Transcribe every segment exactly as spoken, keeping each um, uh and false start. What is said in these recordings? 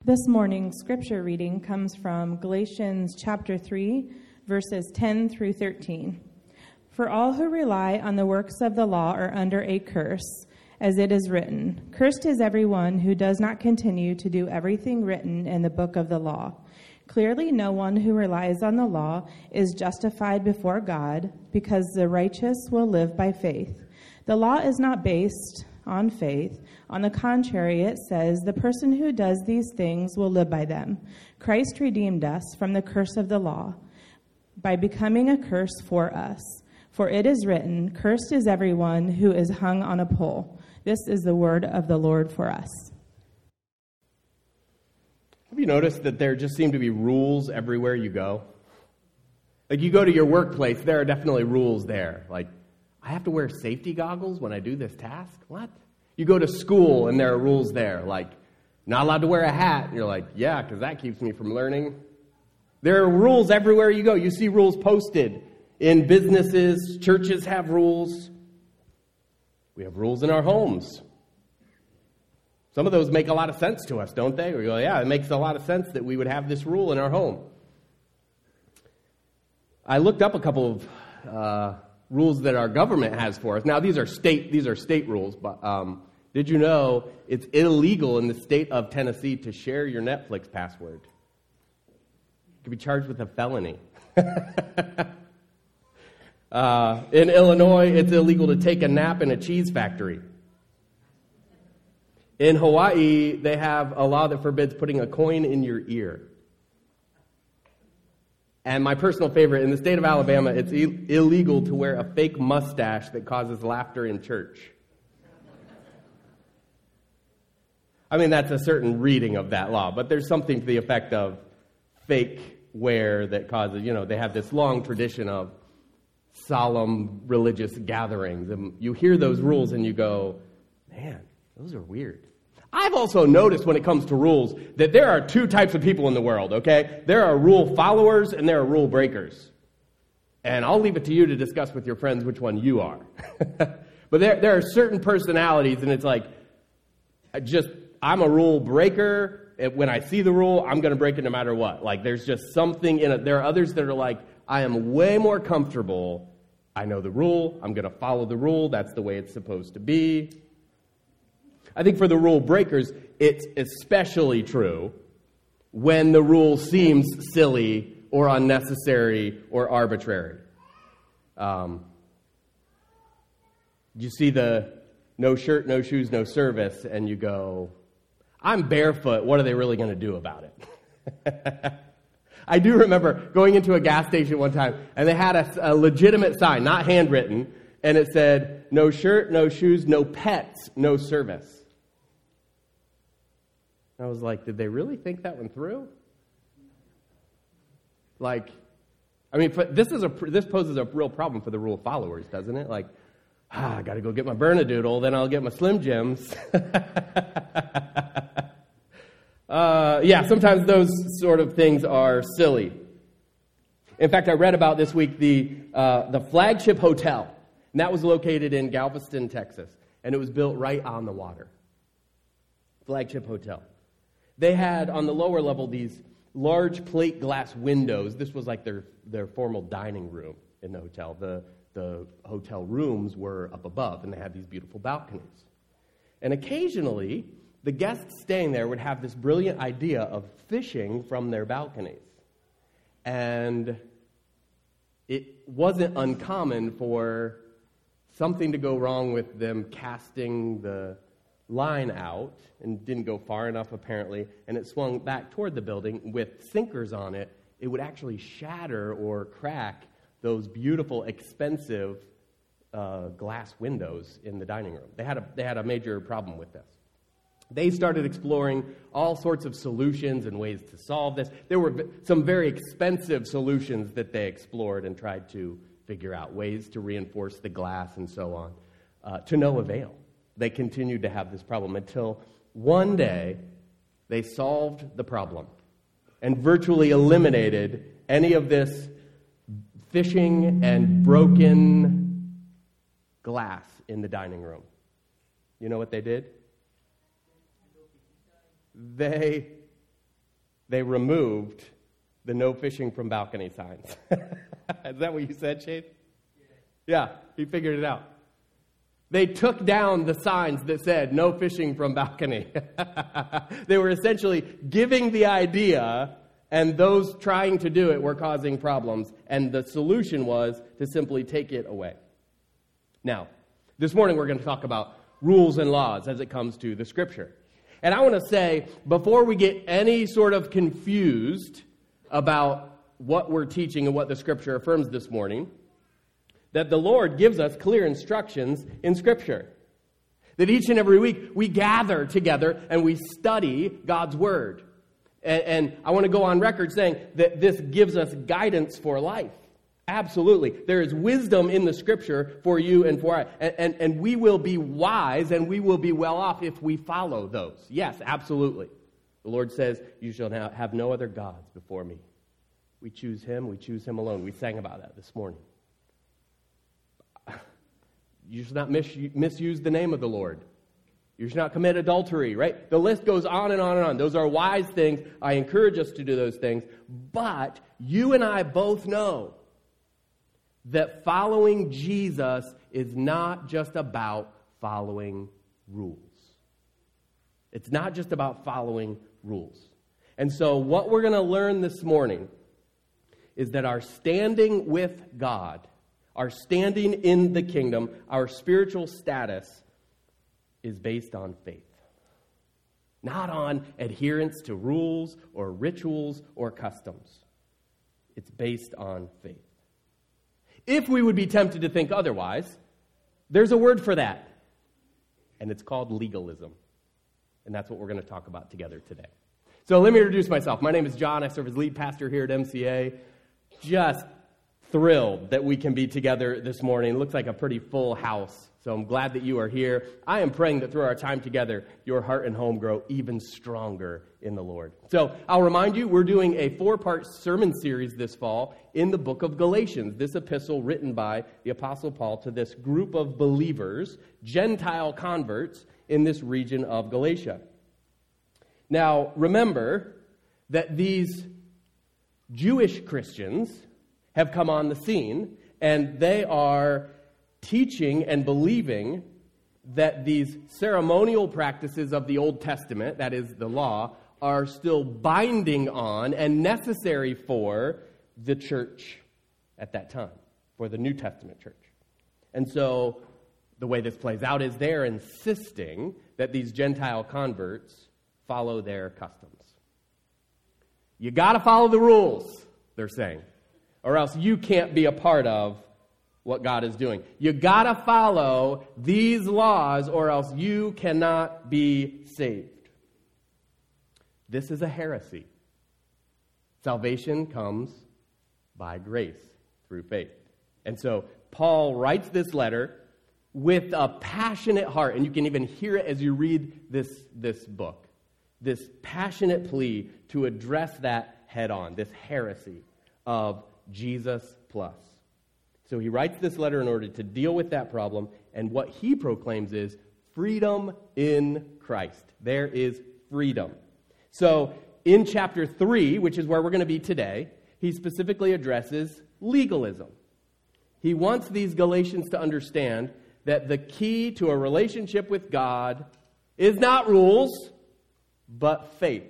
This morning's scripture reading comes from Galatians chapter three, verses ten through thirteen. For all who rely on the works of the law are under a curse, as it is written, "Cursed is everyone who does not continue to do everything written in the book of the law." Clearly, no one who relies on the law is justified before God, because the righteous will live by faith. The law is not based on faith. On the contrary, it says, "The person who does these things will live by them." Christ redeemed us from the curse of the law by becoming a curse for us. For it is written, "Cursed is everyone who is hung on a pole." This is the word of the Lord for us. Have you noticed that there just seem to be rules everywhere you go? Like you go to your workplace, there are definitely rules there. Like, I have to wear safety goggles when I do this task? What? You go to school and there are rules there, like not allowed to wear a hat. And you're like, yeah, because that keeps me from learning. There are rules everywhere you go. You see rules posted in businesses. Churches have rules. We have rules in our homes. Some of those make a lot of sense to us, don't they? We go, yeah, it makes a lot of sense that we would have this rule in our home. I looked up a couple of uh, rules that our government has for us. Now, these are state these are state rules, but um, did you know it's illegal in the state of Tennessee to share your Netflix password? You could be charged with a felony. uh, in Illinois, it's illegal to take a nap in a cheese factory. In Hawaii, they have a law that forbids putting a coin in your ear. And my personal favorite, in the state of Alabama, it's Ill- illegal to wear a fake mustache that causes laughter in church. I mean, that's a certain reading of that law, but there's something to the effect of fake wear that causes, you know, they have this long tradition of solemn religious gatherings. And you hear those rules and you go, man, those are weird. I've also noticed when it comes to rules that there are two types of people in the world, okay? There are rule followers and there are rule breakers. And I'll leave it to you to discuss with your friends which one you are. But there, there are certain personalities, and it's like, I just, I'm a rule breaker. When I see the rule, I'm going to break it no matter what. Like, there's just something in it. There are others that are like, I am way more comfortable. I know the rule. I'm going to follow the rule. That's the way it's supposed to be. I think for the rule breakers, it's especially true when the rule seems silly or unnecessary or arbitrary. Um, you see the no shirt, no shoes, no service, and you go, I'm barefoot. What are they really going to do about it? I do remember going into a gas station one time, and they had a, a legitimate sign, not handwritten, and it said, no shirt, no shoes, no pets, no service. I was like, did they really think that one through? Like, I mean, this is a this poses a real problem for the rule followers, doesn't it? Like, ah, I got to go get my Bernedoodle, then I'll get my Slim Jims. uh, yeah, sometimes those sort of things are silly. In fact, I read about this week the uh, the Flagship Hotel, and that was located in Galveston, Texas, and it was built right on the water. Flagship Hotel. They had, on the lower level, these large plate glass windows. This was like their, their formal dining room in the hotel. The, the hotel rooms were up above, and they had these beautiful balconies. And occasionally, the guests staying there would have this brilliant idea of fishing from their balconies. And it wasn't uncommon for something to go wrong with them casting the line out, and didn't go far enough apparently, and it swung back toward the building with sinkers on it. It would actually shatter or crack those beautiful, expensive uh, glass windows in the dining room. They had a they had a major problem with this. They started exploring all sorts of solutions and ways to solve this. There were some very expensive solutions that they explored and tried to figure out ways to reinforce the glass and so on, uh, to no avail. They continued to have this problem until one day they solved the problem and virtually eliminated any of this fishing and broken glass in the dining room. You know what they did? They they removed the no fishing from balcony signs. Is that what you said, Chase? Yeah, he figured it out. They took down the signs that said no fishing from balcony. They were essentially giving the idea, and those trying to do it were causing problems. And the solution was to simply take it away. Now, this morning we're going to talk about rules and laws as it comes to the Scripture. And I want to say, before we get any sort of confused about what we're teaching and what the Scripture affirms this morning, that the Lord gives us clear instructions in Scripture. That each and every week we gather together and we study God's Word. And, and I want to go on record saying that this gives us guidance for life. Absolutely. There is wisdom in the Scripture for you and for I. And, and, and we will be wise and we will be well off if we follow those. Yes, absolutely. The Lord says, you shall now have no other gods before me. We choose Him. We choose Him alone. We sang about that this morning. You should not mis- misuse the name of the Lord. You should not commit adultery, right? The list goes on and on and on. Those are wise things. I encourage us to do those things. But you and I both know that following Jesus is not just about following rules. It's not just about following rules. And so what we're going to learn this morning is that our standing with God, our standing in the kingdom, our spiritual status is based on faith. Not on adherence to rules or rituals or customs. It's based on faith. If we would be tempted to think otherwise, there's a word for that. And it's called legalism. And that's what we're going to talk about together today. So let me introduce myself. My name is John. I serve as lead pastor here at M C A. Just thrilled that we can be together this morning. It looks like a pretty full house. So I'm glad that you are here. I am praying that through our time together, your heart and home grow even stronger in the Lord. So I'll remind you, we're doing a four-part sermon series this fall in the book of Galatians, this epistle written by the Apostle Paul to this group of believers, Gentile converts in this region of Galatia. Now, remember that these Jewish Christians have come on the scene, and they are teaching and believing that these ceremonial practices of the Old Testament, that is the law, are still binding on and necessary for the church at that time, for the New Testament church. And so the way this plays out is they're insisting that these Gentile converts follow their customs. You got to follow the rules, they're saying, or else you can't be a part of what God is doing. You got to follow these laws, or else you cannot be saved. This is a heresy. Salvation comes by grace through faith. And so Paul writes this letter with a passionate heart, and you can even hear it as you read this, this book. This passionate plea to address that head on, this heresy of Jesus plus. So he writes this letter in order to deal with that problem, and what he proclaims is freedom in Christ. There is freedom. So in chapter three, which is where we're going to be today, he specifically addresses legalism. He wants these Galatians to understand that the key to a relationship with God is not rules, but faith.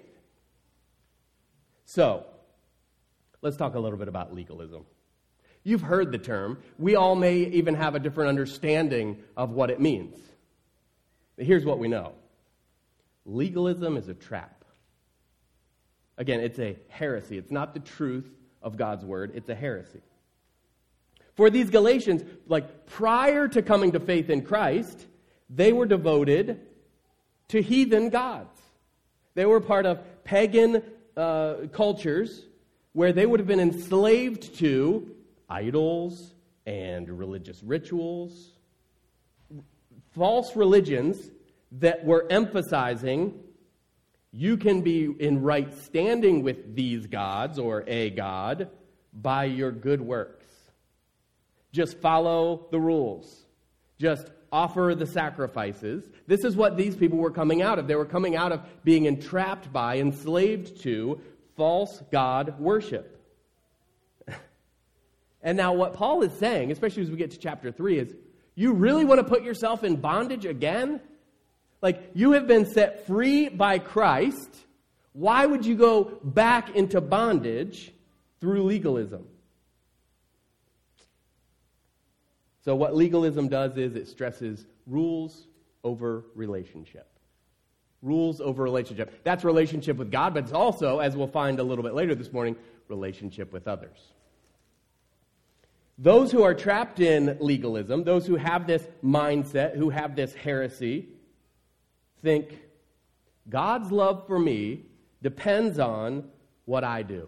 So, let's talk a little bit about legalism. You've heard the term. We all may even have a different understanding of what it means. But here's what we know. Legalism is a trap. Again, it's a heresy. It's not the truth of God's word. It's a heresy. For these Galatians, like prior to coming to faith in Christ, they were devoted to heathen gods. They were part of pagan uh, cultures where they would have been enslaved to idols and religious rituals, false religions that were emphasizing you can be in right standing with these gods or a god by your good works. Just follow the rules. Just offer the sacrifices. This is what these people were coming out of. They were coming out of being entrapped by, enslaved to, false god worship. And now what Paul is saying, especially as we get to chapter three, is you really want to put yourself in bondage again? Like, you have been set free by Christ. Why would you go back into bondage through legalism? So what legalism does is it stresses rules over relationship. Rules over relationship. That's relationship with God, but it's also, as we'll find a little bit later this morning, relationship with others. Those who are trapped in legalism, those who have this mindset, who have this heresy, think God's love for me depends on what I do.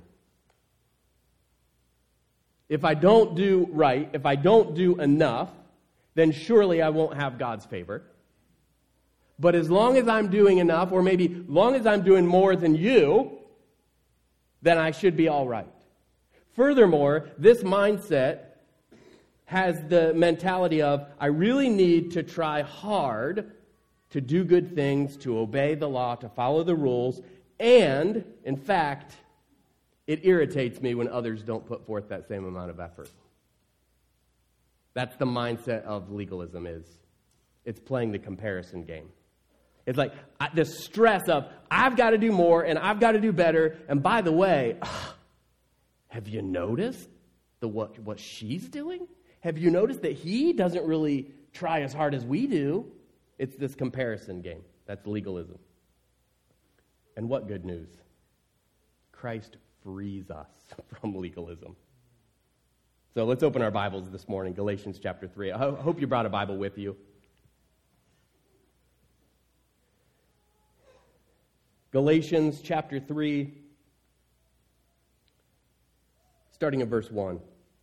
If I don't do right, if I don't do enough, then surely I won't have God's favor. But as long as I'm doing enough, or maybe as long as I'm doing more than you, then I should be all right. Furthermore, this mindset has the mentality of, I really need to try hard to do good things, to obey the law, to follow the rules, and, in fact, it irritates me when others don't put forth that same amount of effort. That's the mindset of legalism is. It's playing the comparison game. It's like I, the stress of, I've got to do more, and I've got to do better, and by the way, ugh, have you noticed the what, what she's doing? Have you noticed that he doesn't really try as hard as we do? It's this comparison game. That's legalism. And what good news? Christ frees us from legalism. So let's open our Bibles this morning, Galatians chapter three. I ho- hope you brought a Bible with you. Galatians chapter three, starting at verse one.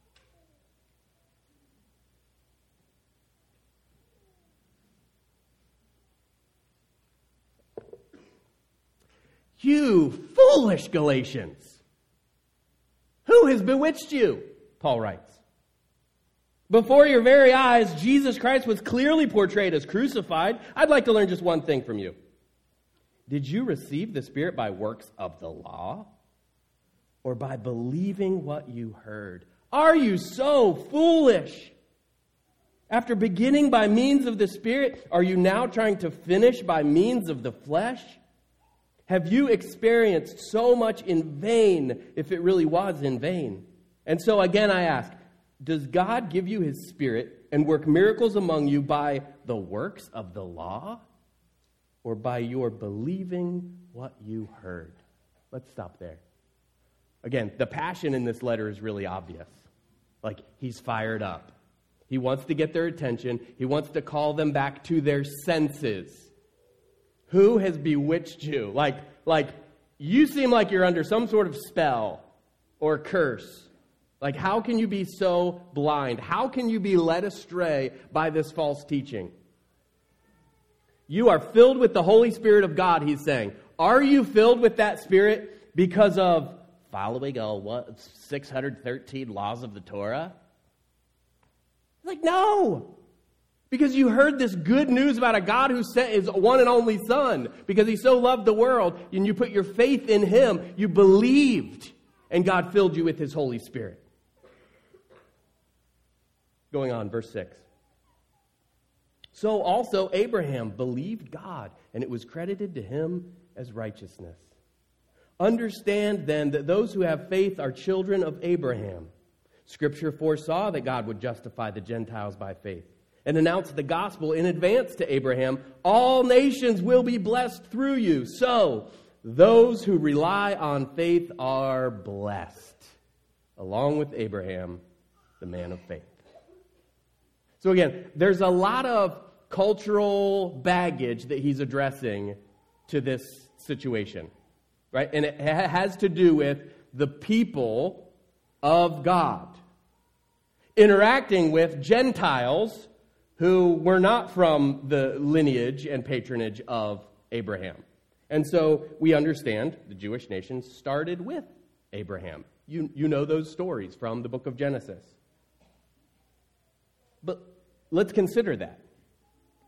You foolish Galatians! Who has bewitched you? Paul writes. Before your very eyes, Jesus Christ was clearly portrayed as crucified. I'd like to learn just one thing from you. Did you receive the Spirit by works of the law, or by believing what you heard? Are you so foolish? After beginning by means of the Spirit, are you now trying to finish by means of the flesh? Have you experienced so much in vain, if it really was in vain? And so again I ask, does God give you His Spirit and work miracles among you by the works of the law, or by your believing what you heard? Let's stop there. Again, the passion in this letter is really obvious. Like, he's fired up. He wants to get their attention. He wants to call them back to their senses. Who has bewitched you? Like, like you seem like you're under some sort of spell or curse. Like, how can you be so blind? How can you be led astray by this false teaching? You are filled with the Holy Spirit of God, he's saying. Are you filled with that Spirit because of following all what six hundred thirteen laws of the Torah? Like, no. Because you heard this good news about a God who sent his one and only Son. Because he so loved the world, and you put your faith in him. You believed, and God filled you with his Holy Spirit. Going on, verse six. So also Abraham believed God, and it was credited to him as righteousness. Understand then that those who have faith are children of Abraham. Scripture foresaw that God would justify the Gentiles by faith and announced the gospel in advance to Abraham. All nations will be blessed through you. So those who rely on faith are blessed, along with Abraham, the man of faith. So again, there's a lot of cultural baggage that he's addressing to this situation, right? And it ha- has to do with the people of God interacting with Gentiles who were not from the lineage and patronage of Abraham. And so we understand the Jewish nation started with Abraham. You, you know those stories from the book of Genesis. But let's consider that.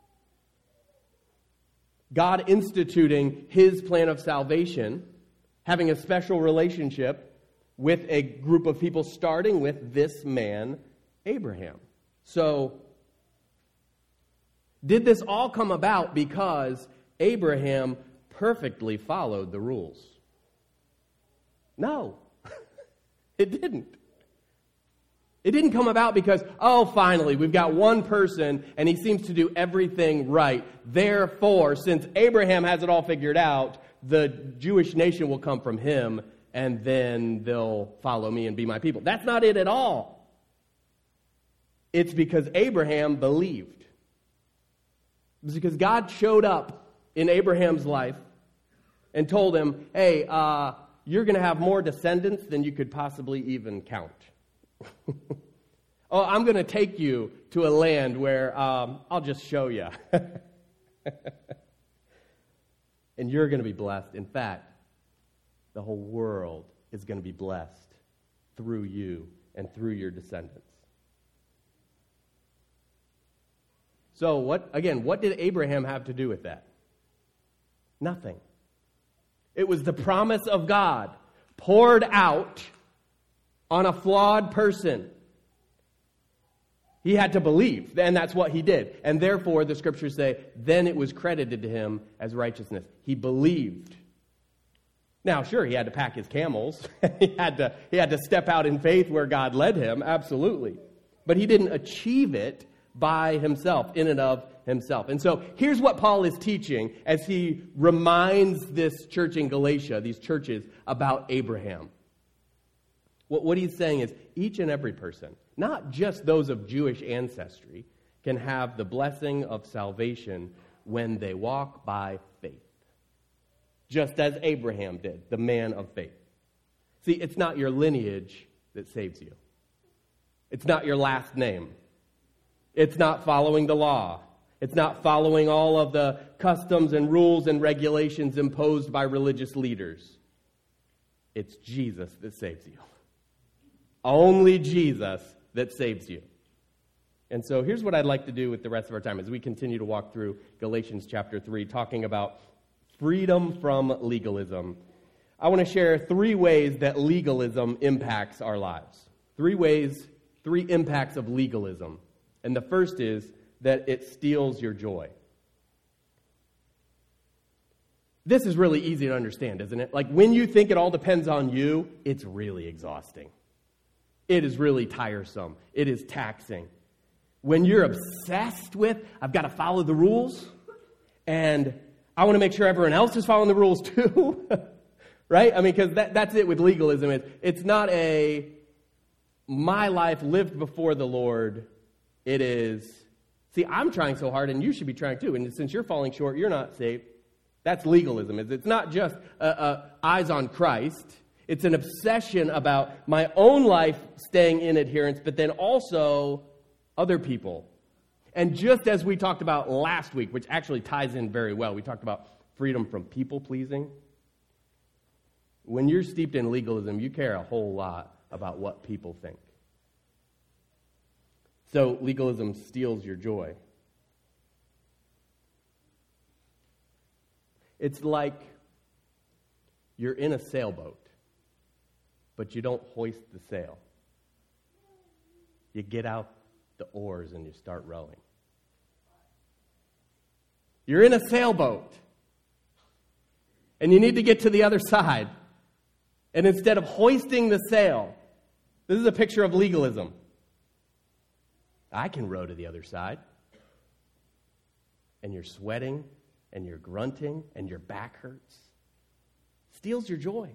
God instituting his plan of salvation having a special relationship with a group of people, starting with this man, Abraham. So, did this all come about because Abraham perfectly followed the rules? No, it didn't. It didn't come about because, oh, finally, we've got one person and he seems to do everything right. Therefore, since Abraham has it all figured out, the Jewish nation will come from him and then they'll follow me and be my people. That's not it at all. It's because Abraham believed. It's because God showed up in Abraham's life and told him, hey, uh, you're going to have more descendants than you could possibly even count. Oh, I'm going to take you to a land where um, I'll just show you. And you're going to be blessed. In fact, the whole world is going to be blessed through you and through your descendants. So, what again, what did Abraham have to do with that? Nothing. It was the promise of God poured out on a flawed person. He had to believe, and that's what he did. And therefore, the scriptures say, then it was credited to him as righteousness. He believed. Now, sure, he had to pack his camels. he had to, he had to step out in faith where God led him, absolutely. But he didn't achieve it by himself, in and of himself. And so here's what Paul is teaching as he reminds this church in Galatia, these churches, about Abraham. What, what he's saying is each and every person, not just those of Jewish ancestry, can have the blessing of salvation when they walk by faith. Just as Abraham did, the man of faith. See, it's not your lineage that saves you. It's not your last name. It's not following the law. It's not following all of the customs and rules and regulations imposed by religious leaders. It's Jesus that saves you. Only Jesus that saves you. And so here's what I'd like to do with the rest of our time as we continue to walk through Galatians chapter three, talking about freedom from legalism. I want to share three ways that legalism impacts our lives. Three ways, three impacts of legalism. And the first is that it steals your joy. This is really easy to understand, isn't it? Like when you think it all depends on you, it's really exhausting. It is really tiresome. It is taxing. When you're obsessed with, I've got to follow the rules, and I want to make sure everyone else is following the rules too, right? I mean, because that, that's it with legalism. It's, it's not a, my life lived before the Lord. It is, see, I'm trying so hard, and you should be trying too, and since you're falling short, you're not saved. That's legalism. It's not just uh, uh, eyes on Christ. It's an obsession about my own life staying in adherence, but then also other people. And just as we talked about last week, which actually ties in very well, we talked about freedom from people-pleasing. When you're steeped in legalism, you care a whole lot about what people think. So legalism steals your joy. It's like you're in a sailboat, but you don't hoist the sail. You get out the oars and you start rowing. You're in a sailboat, and you need to get to the other side. And instead of hoisting the sail, this is a picture of legalism. I can row to the other side. And you're sweating, and you're grunting, and your back hurts. Steals your joy.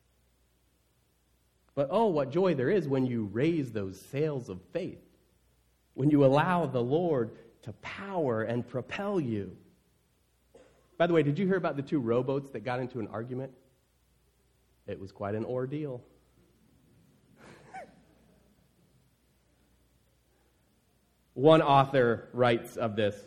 But oh, what joy there is when you raise those sails of faith. When you allow the Lord to power and propel you. By the way, did you hear about the two rowboats that got into an argument? It was quite an ordeal. One author writes of this: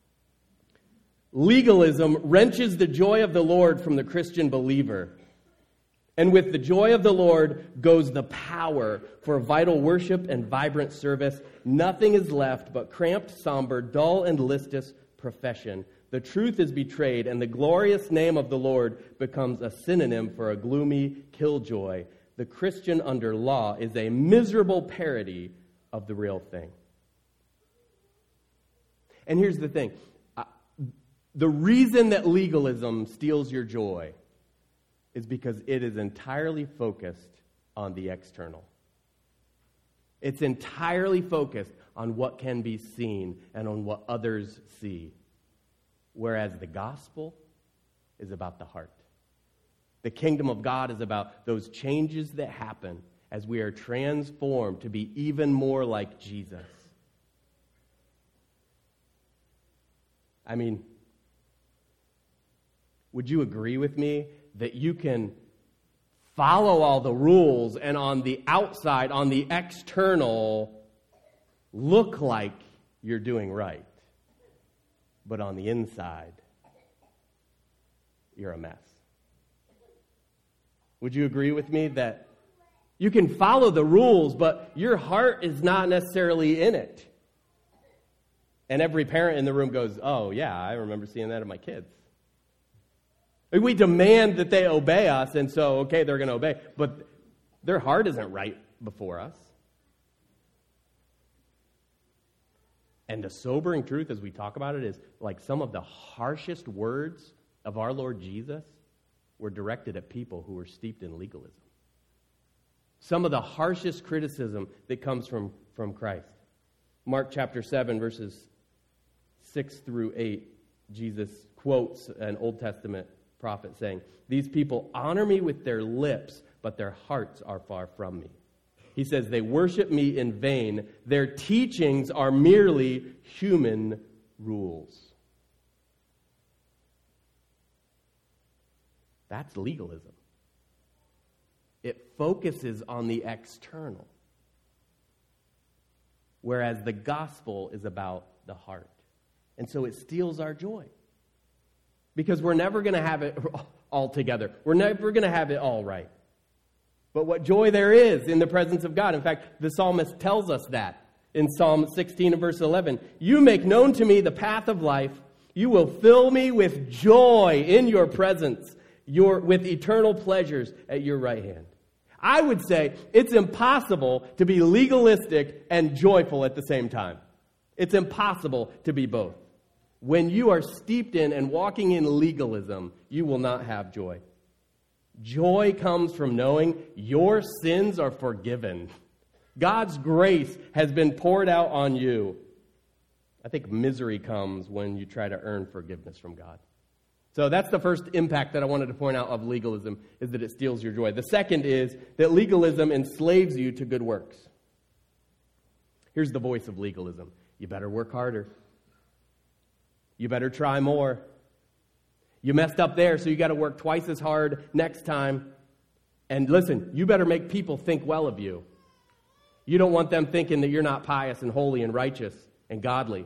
legalism wrenches the joy of the Lord from the Christian believer. And with the joy of the Lord goes the power for vital worship and vibrant service. Nothing is left but cramped, somber, dull, and listless profession. The truth is betrayed, and the glorious name of the Lord becomes a synonym for a gloomy killjoy. The Christian under law is a miserable parody of the real thing. And here's the thing. Uh, the reason that legalism steals your joy is because it is entirely focused on the external. It's entirely focused on what can be seen and on what others see. Whereas the gospel is about the heart. The kingdom of God is about those changes that happen as we are transformed to be even more like Jesus. I mean, would you agree with me that you can follow all the rules and on the outside, on the external, look like you're doing right? But on the inside, you're a mess. Would you agree with me that you can follow the rules, but your heart is not necessarily in it? And every parent in the room goes, oh, yeah, I remember seeing that in my kids. We demand that they obey us, and so, okay, they're going to obey. But their heart isn't right before us. And the sobering truth as we talk about it is, like, some of the harshest words of our Lord Jesus were directed at people who were steeped in legalism. Some of the harshest criticism that comes from, from Christ. Mark chapter seven, verses six through eight, Jesus quotes an Old Testament prophet saying, "These people honor me with their lips, but their hearts are far from me." He says, "They worship me in vain. Their teachings are merely human rules." That's legalism. It focuses on the external, whereas the gospel is about the heart. And so it steals our joy. Because we're never going to have it all together. We're never going to have it all right. But what joy there is in the presence of God. In fact, the psalmist tells us that in Psalm sixteen and verse eleven. "You make known to me the path of life. You will fill me with joy in your presence, your, with eternal pleasures at your right hand." I would say it's impossible to be legalistic and joyful at the same time. It's impossible to be both. When you are steeped in and walking in legalism, you will not have joy. Joy comes from knowing your sins are forgiven. God's grace has been poured out on you. I think misery comes when you try to earn forgiveness from God. So that's the first impact that I wanted to point out of legalism, is that it steals your joy. The second is that legalism enslaves you to good works. Here's the voice of legalism. You better work harder. You better try more. You messed up there, so you got to work twice as hard next time. And listen, you better make people think well of you. You don't want them thinking that you're not pious and holy and righteous and godly.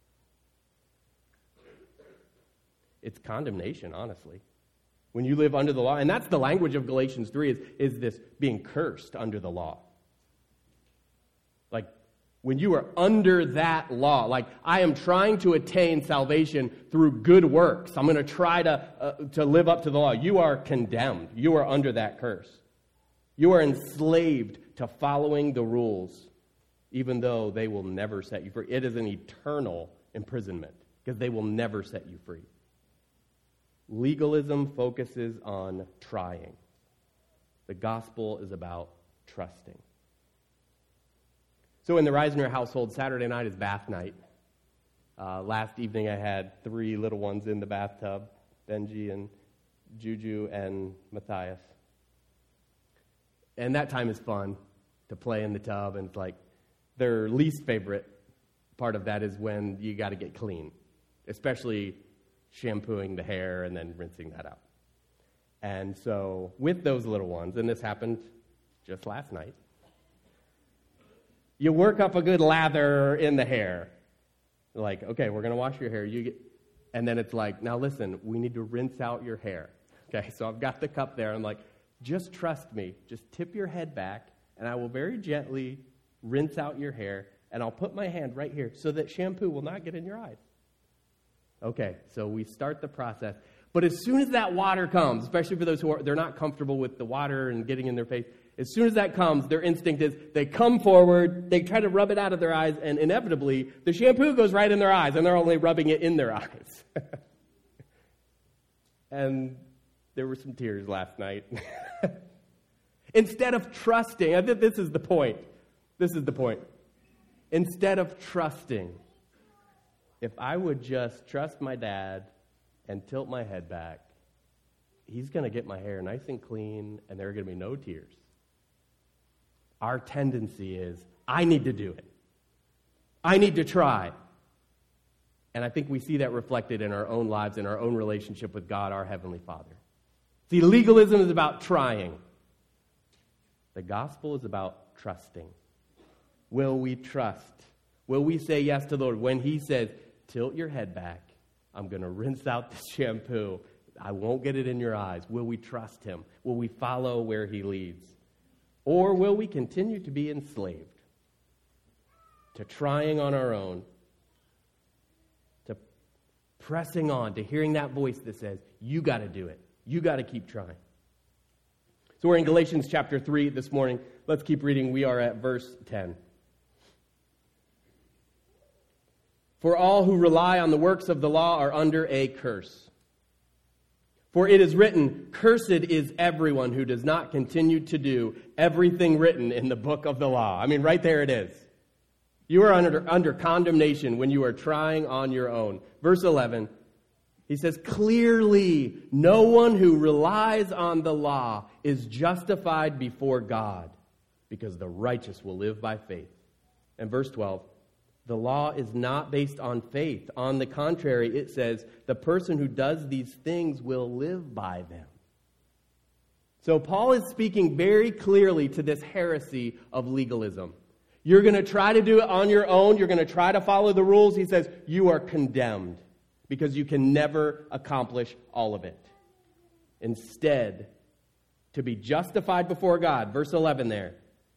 It's condemnation, honestly. When you live under the law, and that's the language of Galatians three, is, is this being cursed under the law. Like, when you are under that law, like, I am trying to attain salvation through good works. I'm going to try to, uh, to live up to the law. You are condemned. You are under that curse. You are enslaved to following the rules, even though they will never set you free. It is an eternal imprisonment, because they will never set you free. Legalism focuses on trying. The gospel is about trusting. So in the Reisner household, Saturday night is bath night. Uh, last evening I had three little ones in the bathtub, Benji and Juju and Matthias. And that time is fun to play in the tub, and it's like their least favorite part of that is when you got to get clean, especially shampooing the hair and then rinsing that out. And so with those little ones, and this happened just last night, you work up a good lather in the hair. Like, okay, we're going to wash your hair. You get, and then it's like, now listen, we need to rinse out your hair. Okay, so I've got the cup there. I'm like, just trust me. Just tip your head back, and I will very gently rinse out your hair, and I'll put my hand right here so that shampoo will not get in your eyes. Okay, so we start the process. But as soon as that water comes, especially for those who are they're not comfortable with the water and getting in their face, as soon as that comes, their instinct is they come forward, they try to rub it out of their eyes, and inevitably, the shampoo goes right in their eyes, and they're only rubbing it in their eyes. And there were some tears last night. Instead of trusting, I think this is the point. This is the point. Instead of trusting, if I would just trust my dad and tilt my head back, he's going to get my hair nice and clean, and there are going to be no tears. Our tendency is, I need to do it. I need to try. And I think we see that reflected in our own lives, in our own relationship with God, our Heavenly Father. See, legalism is about trying. The gospel is about trusting. Will we trust? Will we say yes to the Lord when He says, tilt your head back, I'm going to rinse out the shampoo, I won't get it in your eyes? Will we trust Him? Will we follow where He leads? Or will we continue to be enslaved to trying on our own, to pressing on, to hearing that voice that says, you got to do it. You got to keep trying. So we're in Galatians chapter three this morning. Let's keep reading. We are at verse ten. For all who rely on the works of the law are under a curse. For it is written, cursed is everyone who does not continue to do everything written in the book of the law. I mean, right there it is. You are under, under condemnation when you are trying on your own. Verse eleven, he says, clearly, no one who relies on the law is justified before God, because the righteous will live by faith. And verse twelve, the law is not based on faith. On the contrary, it says, the person who does these things will live by them. So Paul is speaking very clearly to this heresy of legalism. You're going to try to do it on your own. You're going to try to follow the rules. He says, you are condemned because you can never accomplish all of it. Instead, to be justified before God, verse eleven there,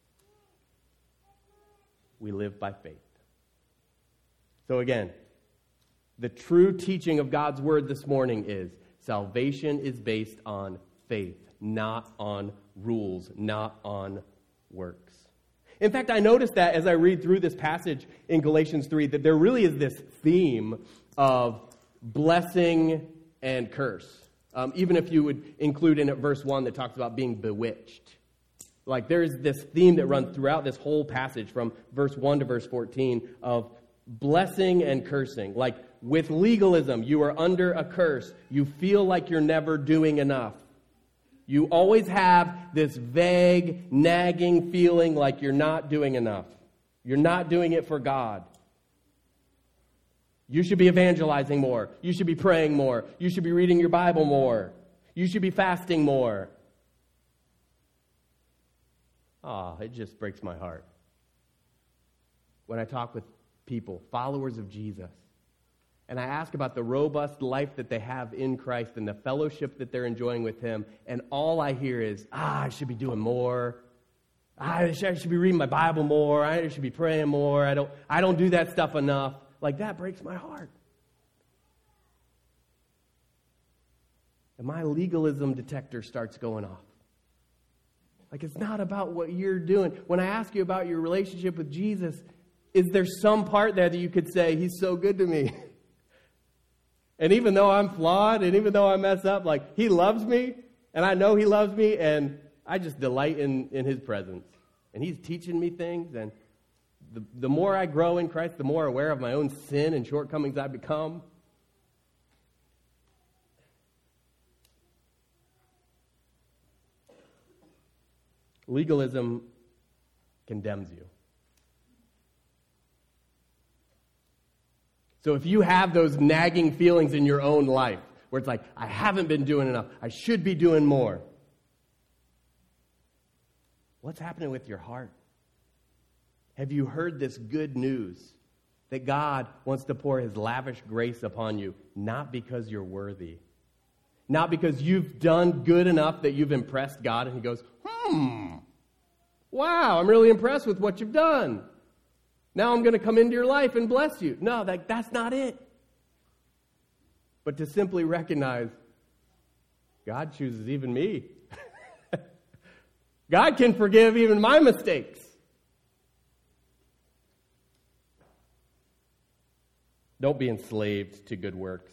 we live by faith. So again, the true teaching of God's word this morning is salvation is based on faith, not on rules, not on works. In fact, I noticed that as I read through this passage in Galatians three, that there really is this theme of blessing and curse. Um, even if you would include in it verse one that talks about being bewitched. Like there's this theme that runs throughout this whole passage from verse one to verse fourteen of blessing and cursing. Like with legalism, you are under a curse. You feel like you're never doing enough. You always have this vague, nagging feeling like you're not doing enough. You're not doing it for God. You should be evangelizing more. You should be praying more. You should be reading your Bible more. You should be fasting more. Ah, oh, it just breaks my heart when I talk with people, followers of Jesus, and I ask about the robust life that they have in Christ and the fellowship that they're enjoying with Him, and all I hear is, ah, I should be doing more. I should be reading my Bible more. I should be praying more. I don't, I don't do that stuff enough. Like, that breaks my heart. And my legalism detector starts going off. Like, it's not about what you're doing. When I ask you about your relationship with Jesus, is there some part there that you could say, He's so good to me? And even though I'm flawed, and even though I mess up, like, He loves me, and I know He loves me, and I just delight in, in His presence. And He's teaching me things, and the, the more I grow in Christ, the more aware of my own sin and shortcomings I become. Legalism condemns you. So if you have those nagging feelings in your own life, where it's like, I haven't been doing enough, I should be doing more, what's happening with your heart? Have you heard this good news that God wants to pour His lavish grace upon you, not because you're worthy, not because you've done good enough that you've impressed God, and He goes, hmm, wow, I'm really impressed with what you've done. Now I'm going to come into your life and bless you. No, that, that's not it. but to simply recognize God chooses even me. God can forgive even my mistakes. Don't be enslaved to good works.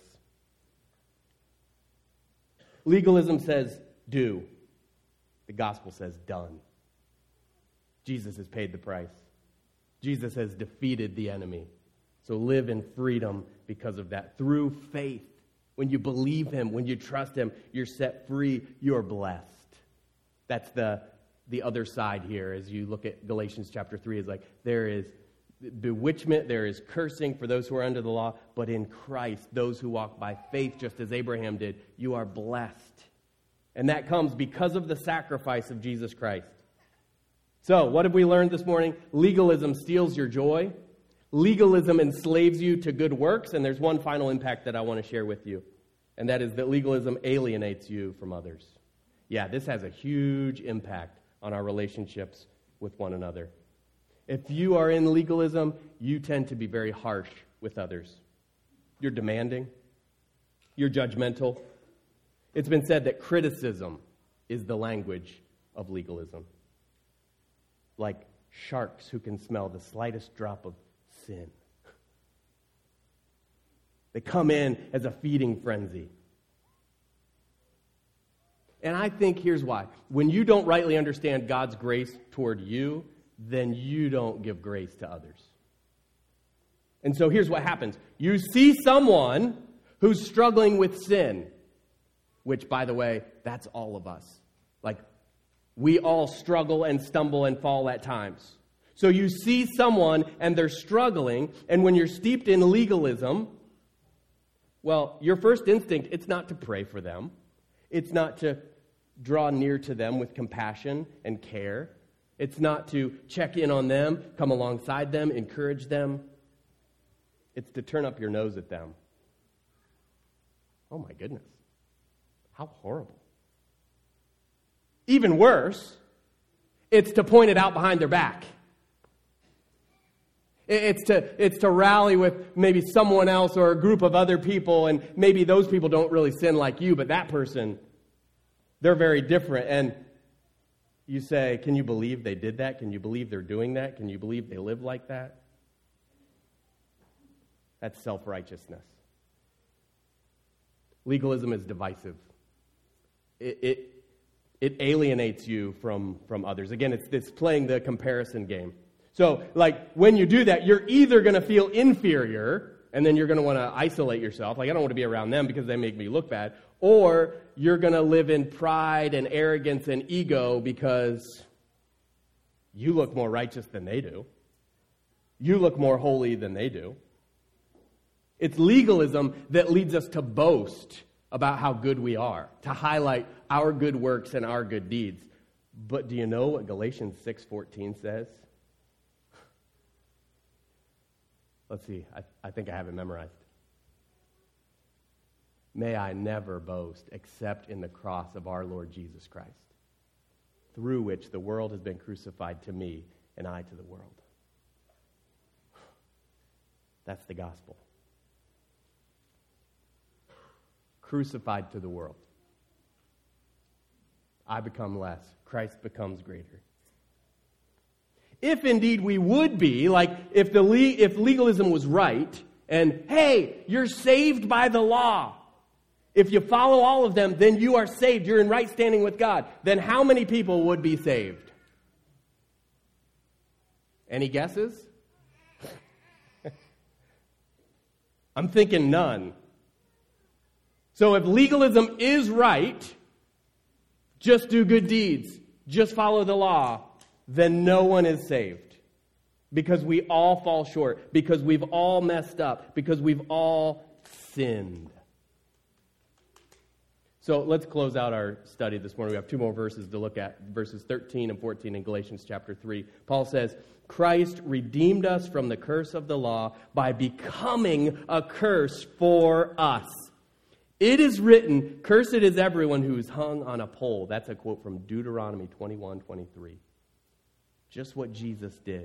Legalism says do. The gospel says done. Jesus has paid the price. Jesus has defeated the enemy. So live in freedom because of that. Through faith. When you believe him, when you trust him, you're set free, you're blessed. That's the, the other side here as you look at Galatians chapter three. Is like there is bewitchment, there is cursing for those who are under the law, but in Christ, those who walk by faith, just as Abraham did, you are blessed. And that comes because of the sacrifice of Jesus Christ. So, what have we learned this morning? Legalism steals your joy. Legalism enslaves you to good works. And there's one final impact that I want to share with you. And that is that legalism alienates you from others. Yeah, this has a huge impact on our relationships with one another. If you are in legalism, you tend to be very harsh with others. You're demanding. You're judgmental. It's been said that criticism is the language of legalism. Like sharks who can smell the slightest drop of sin. They come in as a feeding frenzy. And I think here's why. When you don't rightly understand God's grace toward you, then you don't give grace to others. And so here's what happens. You see someone who's struggling with sin, which, by the way, that's all of us. Like, we all struggle and stumble and fall at times. So you see someone and they're struggling, and when you're steeped in legalism, well, your first instinct, it's not to pray for them. It's not to draw near to them with compassion and care. It's not to check in on them, come alongside them, encourage them. It's to turn up your nose at them. Oh my goodness. How horrible. Even worse, it's to point it out behind their back. It's to, it's to rally with maybe someone else or a group of other people, and maybe those people don't really sin like you, but that person, they're very different. And you say, can you believe they did that? Can you believe they're doing that? Can you believe they live like that? That's self-righteousness. Legalism is divisive. It, it, it alienates you from, from others. Again, it's, it's playing the comparison game. So, like, when you do that, you're either going to feel inferior, and then you're going to want to isolate yourself. Like, I don't want to be around them because they make me look bad. Or you're going to live in pride and arrogance and ego because you look more righteous than they do. You look more holy than they do. It's legalism that leads us to boast about how good we are, to highlight our good works and our good deeds. But do you know what Galatians six fourteen says? Let's see, I, I think I have it memorized. May I never boast except in the cross of our Lord Jesus Christ, through which the world has been crucified to me and I to the world. That's the gospel. Crucified to the world. I become less. Christ becomes greater. If indeed we would be, like if the le- if legalism was right, and hey, you're saved by the law. If you follow all of them, then you are saved. You're in right standing with God. Then how many people would be saved? Any guesses? I'm thinking none. So if legalism is right, just do good deeds, just follow the law, then no one is saved. Because we all fall short, because we've all messed up, because we've all sinned. So let's close out our study this morning. We have two more verses to look at, verses thirteen and fourteen in Galatians chapter three. Paul says, Christ redeemed us from the curse of the law by becoming a curse for us. It is written, cursed is everyone who is hung on a pole. That's a quote from Deuteronomy twenty-one twenty-three. Just what Jesus did.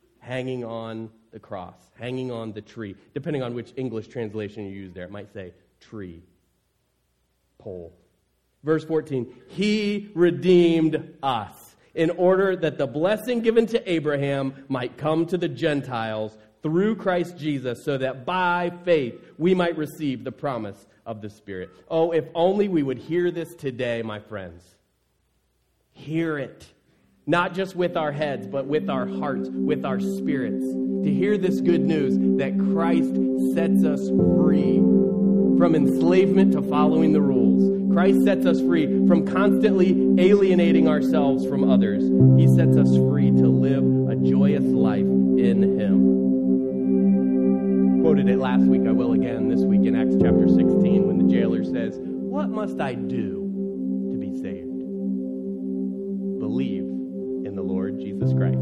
Hanging on the cross. Hanging on the tree. Depending on which English translation you use there. It might say tree, pole. Verse fourteen, he redeemed us in order that the blessing given to Abraham might come to the Gentiles through Christ Jesus, so that by faith we might receive the promise of the Spirit. Oh, if only we would hear this today, my friends. Hear it. Not just with our heads, but with our hearts, with our spirits. To hear this good news that Christ sets us free from enslavement to following the rules. Christ sets us free from constantly alienating ourselves from others. He sets us free to live a joyous life in Him. Quoted it last week, I will again this week in Acts chapter sixteen when the jailer says, "What must I do to be saved?" Believe in the Lord Jesus Christ.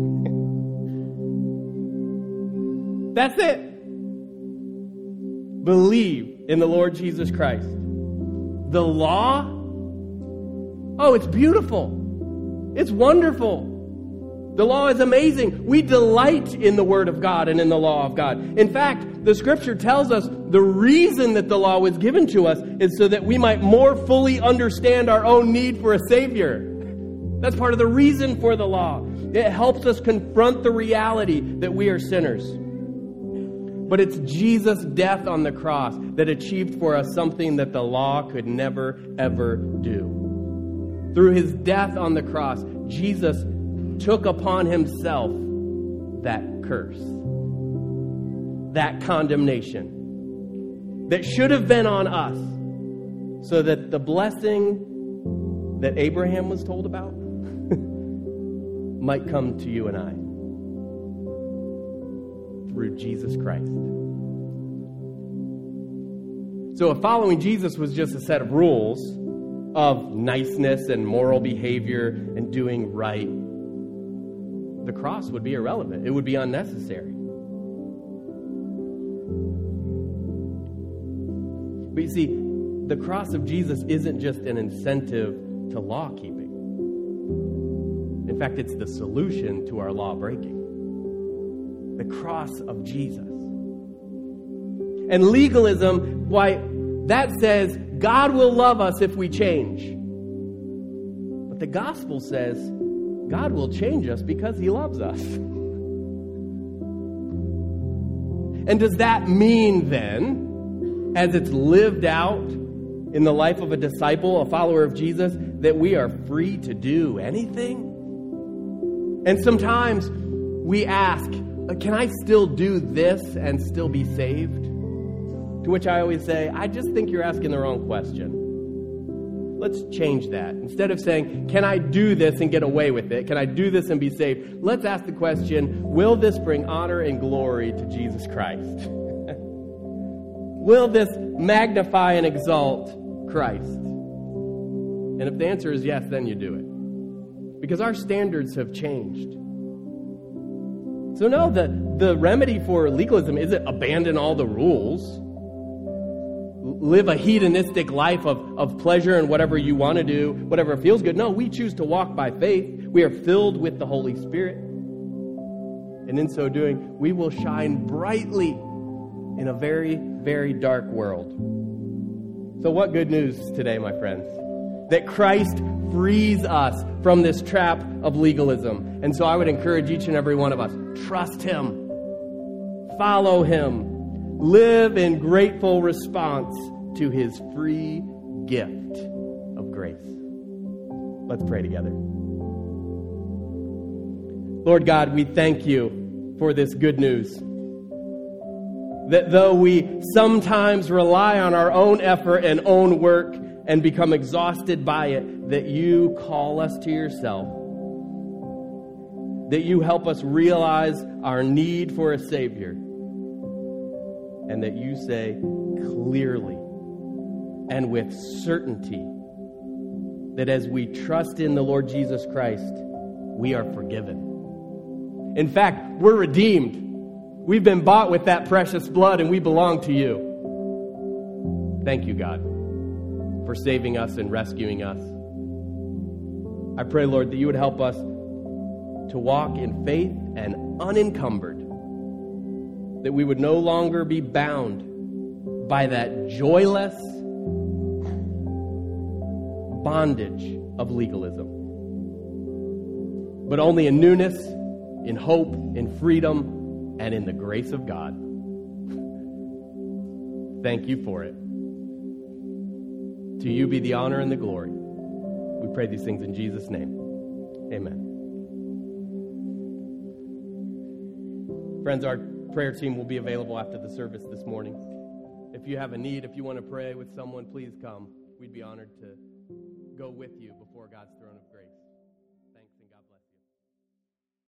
That's it. Believe in the Lord Jesus Christ. The law? Oh, it's beautiful. It's wonderful. The law is amazing. We delight in the Word of God and in the law of God. In fact, the Scripture tells us the reason that the law was given to us is so that we might more fully understand our own need for a Savior. That's part of the reason for the law. It helps us confront the reality that we are sinners. But it's Jesus' death on the cross that achieved for us something that the law could never, ever do. Through His death on the cross, Jesus took upon Himself that curse, that condemnation that should have been on us, so that the blessing that Abraham was told about might come to you and I through Jesus Christ. So if following Jesus was just a set of rules of niceness and moral behavior and doing right, the cross would be irrelevant. It would be unnecessary. But you see, the cross of Jesus isn't just an incentive to law keeping. In fact, it's the solution to our law breaking. The cross of Jesus. And legalism, why, that says God will love us if we change. But the gospel says God will change us because He loves us. And does that mean then, as it's lived out in the life of a disciple, a follower of Jesus, that we are free to do anything? And sometimes we ask, can I still do this and still be saved? To which I always say, I just think you're asking the wrong question. Let's change that. Instead of saying, can I do this and get away with it? Can I do this and be saved? Let's ask the question, will this bring honor and glory to Jesus Christ? Will this magnify and exalt Christ? And if the answer is yes, then you do it. Because our standards have changed. So no, the, the remedy for legalism isn't abandon all the rules. Live a hedonistic life of, of pleasure and whatever you want to do, whatever feels good. No, we choose to walk by faith. We are filled with the Holy Spirit. And in so doing, we will shine brightly in a very, very dark world. So what good news today, my friends? That Christ frees us from this trap of legalism. And so I would encourage each and every one of us, trust Him. Follow Him. Live in grateful response to His free gift of grace. Let's pray together. Lord God, we thank You for this good news. That though we sometimes rely on our own effort and own work and become exhausted by it, that You call us to Yourself. That You help us realize our need for a Savior. And that You say clearly and with certainty that as we trust in the Lord Jesus Christ, we are forgiven. In fact, we're redeemed. We've been bought with that precious blood and we belong to You. Thank You, God, for saving us and rescuing us. I pray, Lord, that You would help us to walk in faith and unencumbered, that we would no longer be bound by that joyless bondage of legalism, but only in newness, in hope, in freedom, and in the grace of God. Thank you for it. To you be the honor and the glory. We pray these things in Jesus' name. Amen. Friends, our prayer team will be available after the service this morning. If you have a need, if you want to pray with someone, please come. We'd be honored to go with you before God's throne of grace.